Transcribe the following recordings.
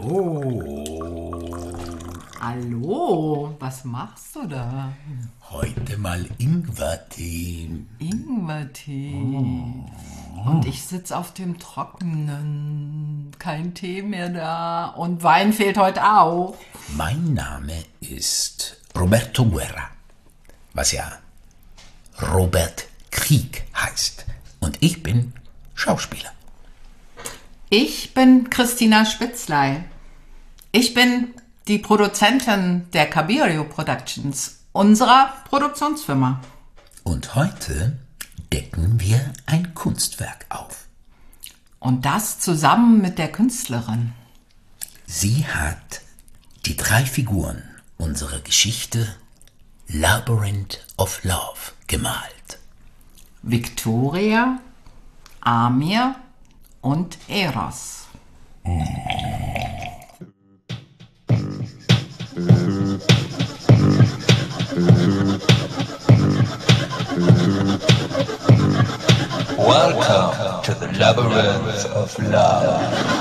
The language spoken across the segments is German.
Hallo. Hallo, was machst du da? Heute mal Ingwertee. Ingwertee. Und ich sitze auf dem Trockenen. Kein Tee mehr da. Und Wein fehlt heute auch. Mein Name ist Roberto Guerra, was ja Robert Krieg heißt. Und ich bin Schauspieler. Ich bin Christina Spitzley. Ich bin die Produzentin der Cabirio Productions, unserer Produktionsfirma. Und heute decken wir ein Kunstwerk auf. Und das zusammen mit der Künstlerin. Sie hat die 3 Figuren unserer Geschichte Labyrinth of Love gemalt. Victoria, Amir und Eros. Welcome to the Labyrinth of Love.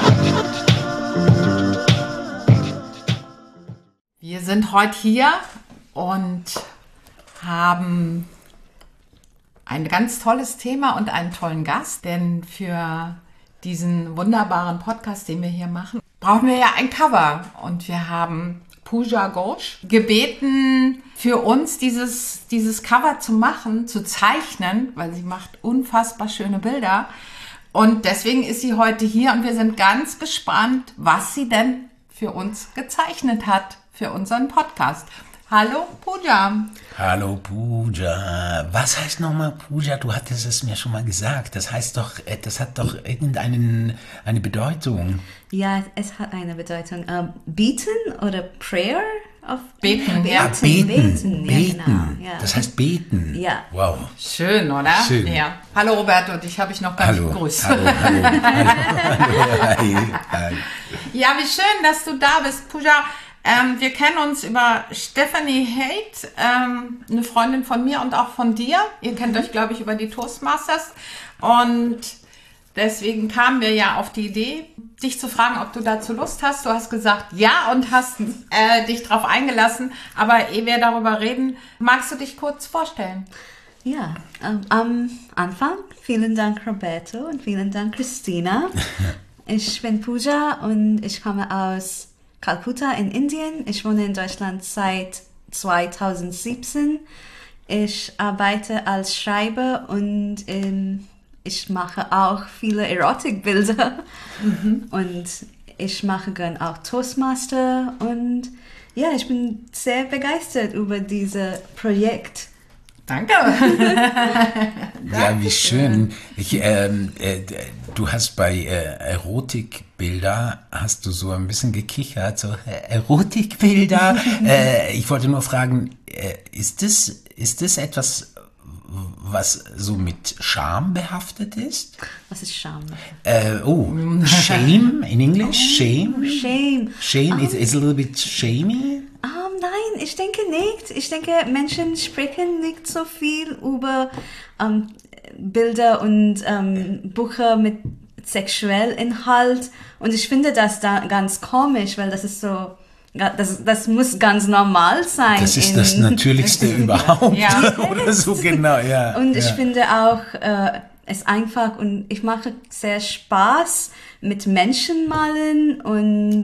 Wir sind heute hier und haben ein ganz tolles Thema und einen tollen Gast, denn für diesen wunderbaren Podcast, den wir hier machen, brauchen wir ja ein Cover. Und wir haben Pooja Ghosh gebeten, für uns dieses Cover zu machen, zu zeichnen, weil sie macht unfassbar schöne Bilder. Und deswegen ist sie heute hier und wir sind ganz gespannt, was sie denn für uns gezeichnet hat für unseren Podcast. Hallo Pooja. Hallo Pooja. Was heißt nochmal Pooja? Du hattest es mir schon mal gesagt. Das heißt doch, das hat doch eine Bedeutung. Ja, es hat eine Bedeutung. Beten oder Prayer? Auf Beten, ja. Beten. Ja, genau. Ja. Das heißt beten. Ja. Wow. Schön, oder? Schön. Ja. Hallo Roberto, dich habe ich noch gar nicht begrüßt. Hallo. Hi. Ja, wie schön, dass du da bist, Pooja. Wir kennen uns über Stephanie Haidt, eine Freundin von mir und auch von dir. Ihr kennt euch, glaube ich, über die Toastmasters. Und deswegen kamen wir ja auf die Idee, dich zu fragen, ob du dazu Lust hast. Du hast gesagt ja und hast dich drauf eingelassen. Aber ehe wir darüber reden, magst du dich kurz vorstellen? Ja, am Anfang vielen Dank Roberto und vielen Dank Christina. Ich bin Pooja und ich komme aus Kalkutta in Indien. Ich wohne in Deutschland seit 2017. Ich arbeite als Schreiber und ich mache auch viele Erotikbilder. Und ich mache gern auch Toastmaster. Und ja, ich bin sehr begeistert über dieses Projekt. Danke. Ja, wie schön. Du hast bei Erotikbilder, hast du so ein bisschen gekichert, so Erotikbilder. Ich wollte nur fragen, ist das etwas, was so mit Scham behaftet ist? Was ist Scham? Shame in English? Shame? Shame. Is a little bit shamey? Nein, ich denke nicht. Ich denke, Menschen sprechen nicht so viel über Bilder und Bücher mit sexuellem Inhalt. Und ich finde das da ganz komisch, weil das ist so, das muss ganz normal sein. Das ist das Natürlichste überhaupt. Ja. Oder so, genau, ja. Und ich finde auch, es einfach, und ich mache sehr Spaß mit Menschen malen und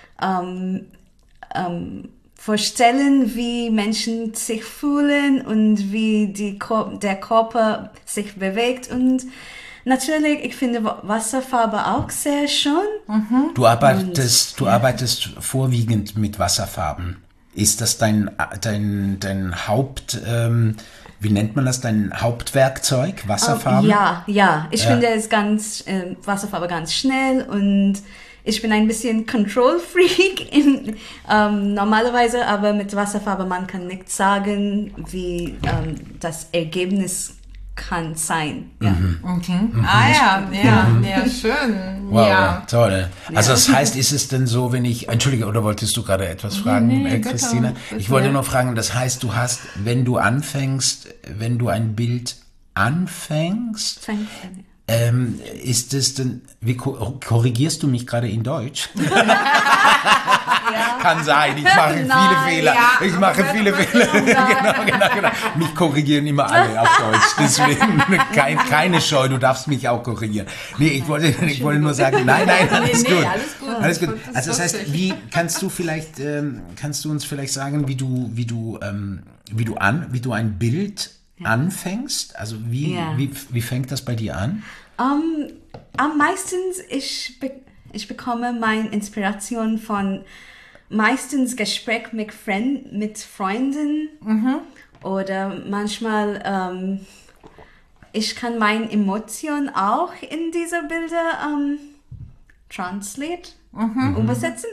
vorstellen, wie Menschen sich fühlen und wie der Körper sich bewegt. Und natürlich, ich finde Wasserfarbe auch sehr schön. Du arbeitest vorwiegend mit Wasserfarben. Ist das dein Haupt, wie nennt man das, dein Hauptwerkzeug, Wasserfarben? Ja. Ich finde es Wasserfarbe ganz schnell und ich bin ein bisschen Control-Freak normalerweise, aber mit Wasserfarbe, man kann nicht sagen, wie das Ergebnis kann sein. Ja. Ja, schön. Wow, Ja. toll. Also das heißt, ist es denn so, Entschuldige, oder wolltest du gerade etwas fragen, Nee, Christina? bitte. Ich wollte nur fragen, das heißt, du hast, wenn du ein Bild anfängst, Ist es denn, wie korrigierst du mich gerade in Deutsch? Kann sein, ich mache viele Fehler. Ja, Ich mache viele Fehler. Genau. Mich korrigieren immer alle auf Deutsch. Deswegen keine Scheu, du darfst mich auch korrigieren. Nee, ich wollte nur sagen, nein, alles gut. Alles gut. Also das heißt, wie kannst du uns vielleicht sagen, wie du ein Bild anfängst? Also wie fängt das bei dir an? Am meisten, ich bekomme meine Inspiration von meistens Gespräch mit Freunden oder manchmal ich kann meine Emotionen auch in diese Bilder übersetzen.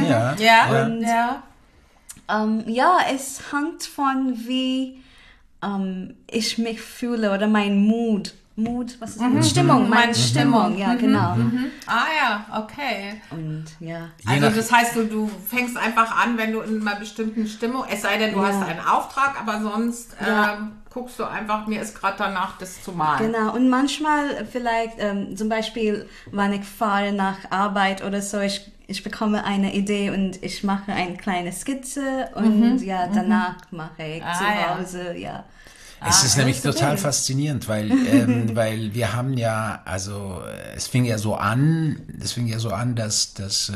Es hängt von wie ich mich fühle oder mein Mood, was ist das? Stimmung, meine Stimmung, ja, genau. Ah ja, okay. Und ja. Also das heißt, du fängst einfach an, wenn du in einer bestimmten Stimmung, es sei denn, du hast einen Auftrag, aber sonst guckst du einfach, mir ist gerade danach, das zu malen. Genau, und manchmal vielleicht, zum Beispiel, wenn ich fahre nach Arbeit oder so, ich bekomme eine Idee und ich mache eine kleine Skizze und danach mache ich zu Hause, Es ist nämlich total faszinierend, weil wir haben ja, also es fing ja so an, dass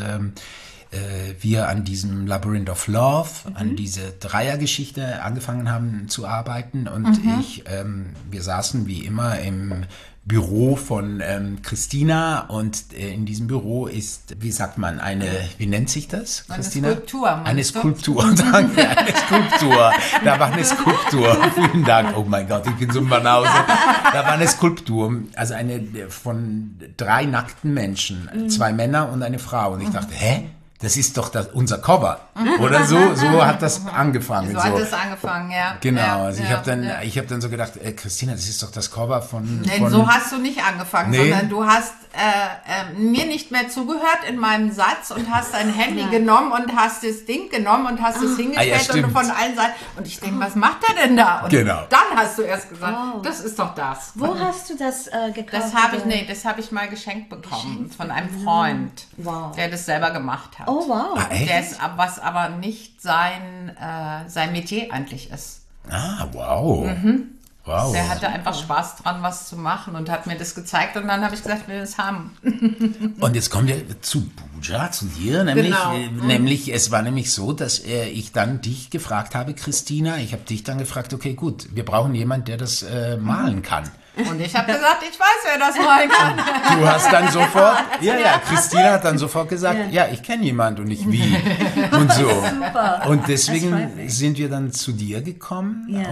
wir an diesem Labyrinth of Love, an diese Dreiergeschichte angefangen haben zu arbeiten und wir saßen wie immer im Büro von Christina und in diesem Büro ist, wie sagt man, wie nennt sich das, Christina? Eine Skulptur. Danke, eine Skulptur. Da war eine Skulptur. Vielen Dank. Oh mein Gott, ich bin so ein Banause. Da war eine Skulptur, also eine von 3 nackten Menschen, 2 Männer und eine Frau. Und ich dachte, das ist doch unser Cover. Oder so hat das angefangen. So hat das angefangen, ja. Genau, also ich hab dann so gedacht, Christina, das ist doch das Cover von... So hast du nicht angefangen, sondern du hast mir nicht mehr zugehört in meinem Satz und hast dein Handy genommen und hast das Ding genommen und hast es hingestellt und von allen Seiten. Und ich denke, was macht er denn da? Und dann hast du erst gesagt, das ist doch das. Wo hast du das gekauft? Das habe ich mal geschenkt bekommen von einem Freund, der das selber gemacht hat. Oh, wow. Was aber nicht sein Metier eigentlich ist. Ah, wow. Wow. Der hatte einfach Spaß dran, was zu machen und hat mir das gezeigt und dann habe ich gesagt, ich will das haben. Und jetzt kommen wir zu Pooja, zu dir, nämlich es war nämlich so, dass ich dann dich gefragt habe, Christina, ich habe dich dann gefragt, okay, gut, wir brauchen jemanden, der das malen kann. Und ich habe gesagt, ich weiß, wer das malen kann. Du hast dann sofort, Christina hat dann sofort gesagt, ich kenne jemanden und nicht wie und so. Super. Und deswegen sind wir dann zu dir gekommen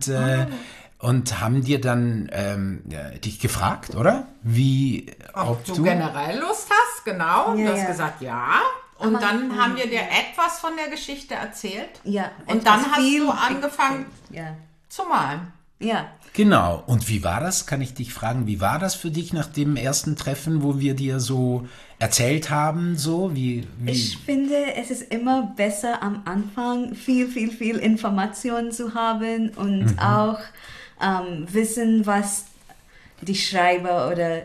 und haben dir dann dich gefragt, oder? Ob du generell Lust hast, genau. Und du hast gesagt, ja. Und dann haben wir dir etwas von der Geschichte erzählt. Ja. Und dann hast du angefangen zu malen. Ja. Genau. Und wie war das? Kann ich dich fragen, wie war das für dich nach dem ersten Treffen, wo wir dir so erzählt haben? Ich finde, es ist immer besser am Anfang viel Informationen zu haben und auch wissen, was die Schreiber oder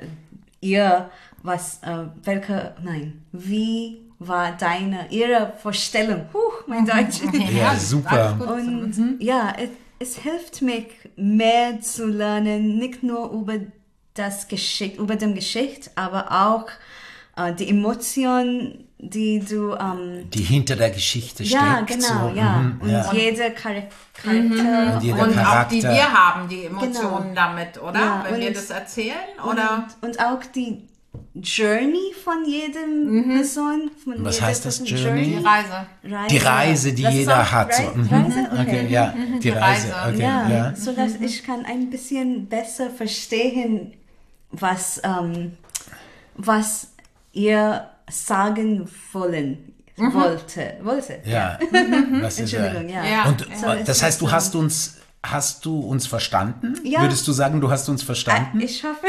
wie war ihre Vorstellung? Mein Deutsch. Ja, super. Und es hilft mir mehr zu lernen, nicht nur über dem Geschichte, aber auch die Emotionen, die du... die hinter der Geschichte steckt. Ja, genau, Und jeder Charakter. Und auch die wir haben, die Emotionen damit, oder? Ja, wenn wir das erzählen, oder? Und auch die Journey von jedem Person. Was heißt das, Journey? Die Reise. Die Reise, die jeder hat. So. Reise? Okay, ja, die Reise. Okay, ja. So dass ich kann ein bisschen besser verstehen, was ihr sagen wollte. Ja. Entschuldigung, ja. Und das heißt, du hast uns hast du uns verstanden? Ja. Würdest du sagen, du hast uns verstanden? Ich hoffe,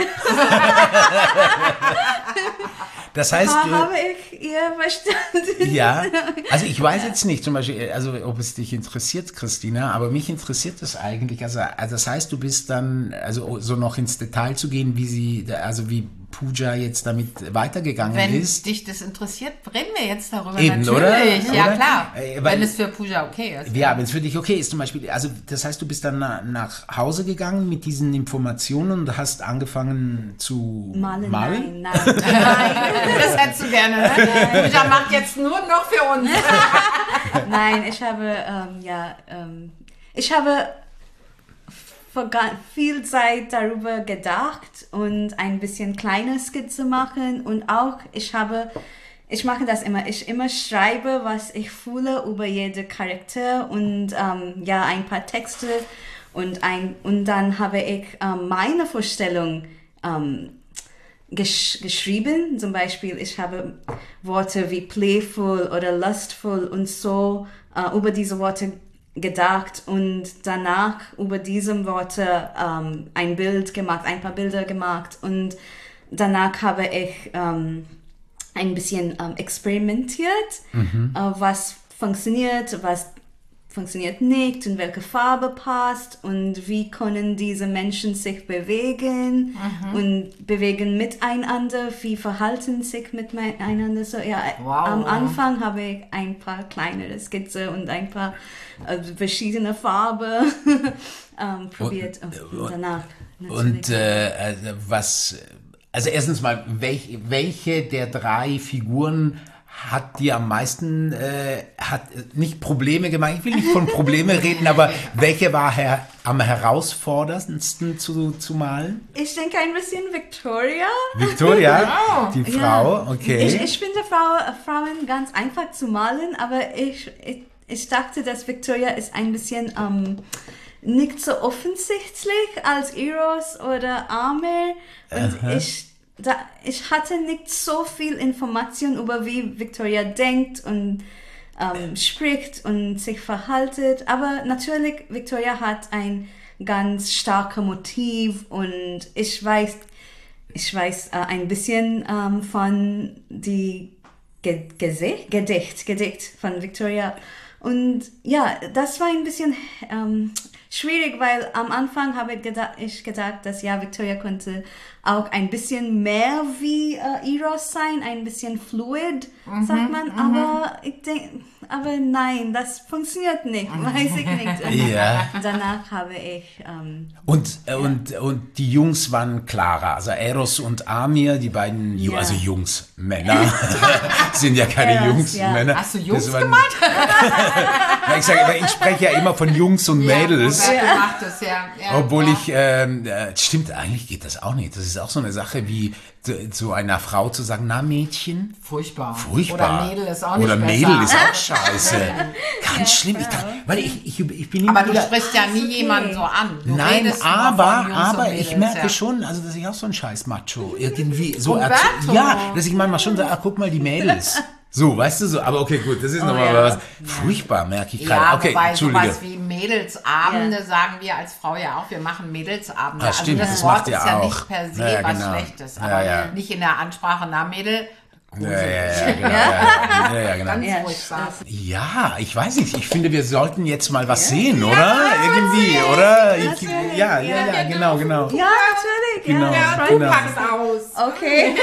Das heißt, habe ich ihr verstanden. ja, also ich weiß jetzt nicht zum Beispiel, also ob es dich interessiert, Christina, aber mich interessiert es eigentlich. Also das heißt, du bist dann, also so noch ins Detail zu gehen, wie Pooja jetzt damit weitergegangen Wenn ist. dich das interessiert, reden wir jetzt darüber. Eben, natürlich. oder? Ja, Oder? klar. Weil- Wenn es für Pooja okay ist. Ja, wenn es für dich okay ist, zum Beispiel, also das heißt, du bist dann nach Hause gegangen mit diesen Informationen und hast angefangen zu Nein. Das hättest du gerne, ne? Pooja macht jetzt nur noch für uns. Nein, ich habe viel Zeit darüber gedacht und ein bisschen kleine Skizze machen und auch ich mache das immer, ich immer schreibe, was ich fühle über jede Charakter und ein paar Texte und dann habe ich meine Vorstellung geschrieben. Zum Beispiel, ich habe Worte wie playful oder lustful und so über diese Worte gedacht und danach über diese Worte ein paar Bilder gemacht und danach habe ich ein bisschen experimentiert, was funktioniert nicht und welche Farbe passt und wie können diese Menschen sich bewegen und bewegen miteinander, wie verhalten sich miteinander. So, ja, Wow. Am Anfang habe ich ein paar kleinere Skizze und ein paar verschiedene Farben probiert und danach natürlich. Und also erstens mal, welche der 3 Figuren hat dir am meisten, hat nicht Probleme gemacht, ich will nicht von Probleme reden, aber welche war am herausforderndsten zu malen? Ich denke ein bisschen Victoria. Victoria, die Frau, okay. Ich finde Frauen ganz einfach zu malen, aber ich dachte, dass Victoria ist ein bisschen nicht so offensichtlich als Eros oder Amir. Und ich hatte nicht so viel Information über wie Victoria denkt und spricht und sich verhaltet. Aber natürlich, Victoria hat ein ganz starkes Motiv und ich weiß ein bisschen von die Gedicht von Victoria. Und ja, das war ein bisschen schwierig, weil am Anfang habe ich gedacht, dass ja, Victoria könnte auch ein bisschen mehr wie Eros sein, ein bisschen fluid, sagt man, aber ich denke, aber nein, das funktioniert nicht, weiß ich nicht. Ja. Danach habe ich Und die Jungs waren klarer, also Eros und Amir, die beiden, Ja. also Jungs, Männer, sind ja keine Eros, Jungs, ja. Männer. Hast du Jungs Das waren- gemeint? Ja, ich sage, aber ich spreche ja immer von Jungs und Mädels. Ja, Roberto macht es, ja. Obwohl stimmt, eigentlich geht das auch nicht. Das ist auch so eine Sache wie zu einer Frau zu sagen, na Mädchen. Furchtbar. Furchtbar. Oder Mädel ist auch nicht Oder besser. Mädel ist auch scheiße. Ganz schlimm. Weil ich bin immer Aber du wieder... sprichst ja nie okay. jemanden so an. Du Nein, redest nur von Jungs aber und ich Mädels, merke ja. schon, also dass ich auch so ein scheiß Macho irgendwie so Roberto. ja, dass ich manchmal schon sage, guck mal die Mädels. So, weißt du so, aber okay, gut, das ist nochmal ja. was. Furchtbar, merke ich gerade. Ja, Okay, wobei Entschuldige. sowas wie Mädelsabende sagen wir als Frau ja auch, wir machen Mädelsabende. Ah, stimmt, also das das Wort macht ihr ist ja auch. nicht per se Ja, was genau. Schlechtes, Ja, aber ja. nicht in der Ansprache, na Mädel, Ja, genau. Ja, genau. ganz Ja, furchtbar. Ja, ich weiß nicht. Ich finde, wir sollten jetzt mal was sehen, oder? Irgendwie, oder? Ja, genau. ja, natürlich. Genau. Ja, Du Genau. packst aus. okay.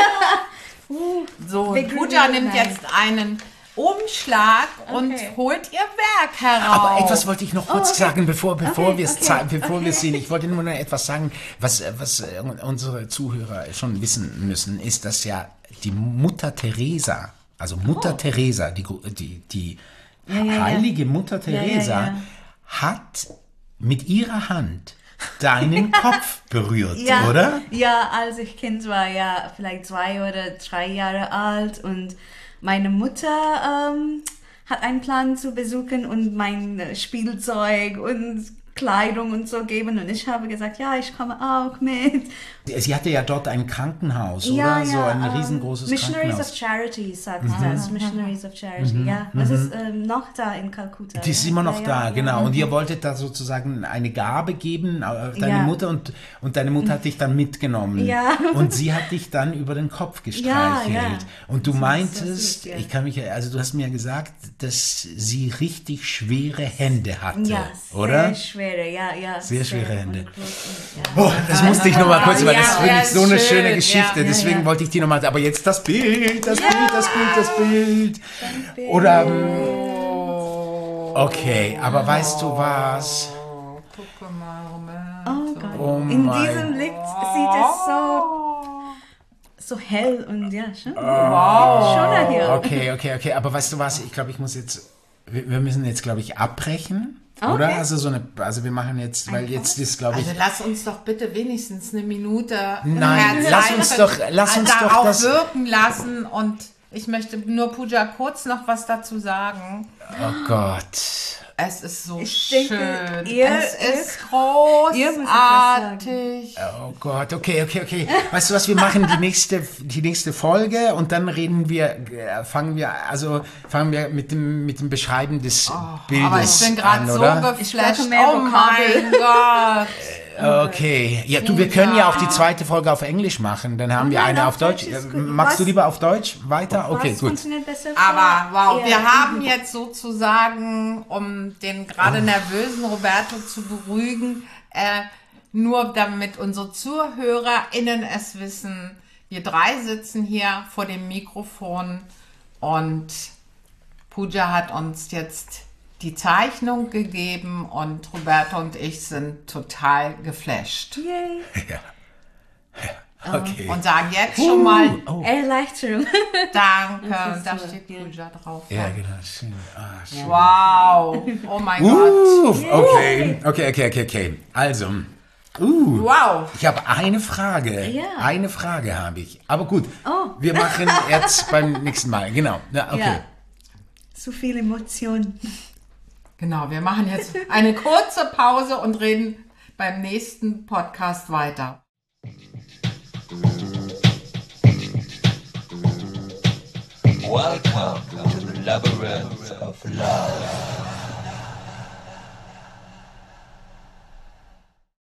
So, Wir Pooja gründen nimmt ein. jetzt einen Umschlag und Okay. holt ihr Werk heraus. Aber etwas wollte ich noch kurz sagen, bevor wir es okay. sehen. Ich wollte nur noch etwas sagen, was unsere Zuhörer schon wissen müssen, ist, dass ja die Mutter Teresa, also Mutter Teresa, die heilige Mutter Teresa, ja. hat mit ihrer Hand deinen Kopf berührt, Ja, oder? Ja, als ich Kind war, ja, vielleicht 2 oder 3 Jahre alt und meine Mutter hat einen Plan zu besuchen und mein Spielzeug und Kleidung und so geben und ich habe gesagt, ja, ich komme auch mit. Sie hatte ja dort ein Krankenhaus, Ja, oder? So ja, ein riesengroßes Missionaries Krankenhaus. of Charity, sagt das. Missionaries of Charity, ja. Das ist noch da in Kalkutta. Die ist ja. immer noch Ja, da, genau. Und ihr wolltet da sozusagen eine Gabe geben, deine Ja. Mutter, und deine Mutter hat dich dann mitgenommen. Ja. Und sie hat dich dann über den Kopf gestreichelt. Ja. Und du Das ist meintest, so süß, ja. ich kann mich, also du hast mir gesagt, dass sie richtig schwere Hände hatte, Ja, oder? sehr schwere, ja. Sehr schwere Hände. und groß und, ja. Oh, das musste ich nochmal kurz, weil das finde ich so eine schön, schöne Geschichte. ja. Deswegen wollte ich die nochmal, aber jetzt das Bild. Oder, okay, aber weißt du was? Guck mal, Oh Roberto. Gott. Oh In mein diesem Licht sieht es so hell und ja, schon. Wow. Schon hier. Okay, aber weißt du was? Ich glaube, wir müssen jetzt, glaube ich, abbrechen. Okay. Oder? Also wir machen jetzt, weil jetzt ist, glaube ich, Also lass uns doch bitte wenigstens eine Minute Nein, mehr lass Zeit uns doch darauf das- wirken lassen und ich möchte nur Pooja kurz noch was dazu sagen. oh Gott. Es ist so Ich denke, schön. ihr- Es ist ihr müsst etwas großartig. Oh Gott, okay. Weißt du was, wir machen die nächste Folge und dann fangen wir mit dem Beschreiben des Bildes Aber ich bin gerade an, so oder? Ich geflasht. brauche mehr Oh mein Gott. Okay. Ja, wir können ja auch die zweite Folge auf Englisch machen, dann haben wir nein, eine auf auf Deutsch. Deutsch ist gut. Magst du Was- lieber auf Deutsch weiter? Okay, Was gut. funktioniert besser? Aber wow, Ja. wir haben jetzt sozusagen, um den gerade nervösen Roberto zu beruhigen, nur damit unsere ZuhörerInnen es wissen, wir drei sitzen hier vor dem Mikrofon und Pooja hat uns jetzt die Zeichnung gegeben und Roberto und ich sind total geflasht Yay. Okay. und sagen jetzt schon mal Erleichterung. Danke. Das Und da ist so, steht ja. Pooja drauf. Ja, genau. Schön. Schön. Wow. Oh mein Gott. Okay. Also, Wow. ich habe eine Frage. Ja. Eine Frage habe ich. Aber gut, Oh. wir machen jetzt beim nächsten Mal. Genau. Ja, okay. Ja. Zu viel Emotion. Genau, wir machen jetzt eine kurze Pause und reden beim nächsten Podcast weiter. Welcome to the labyrinth of love.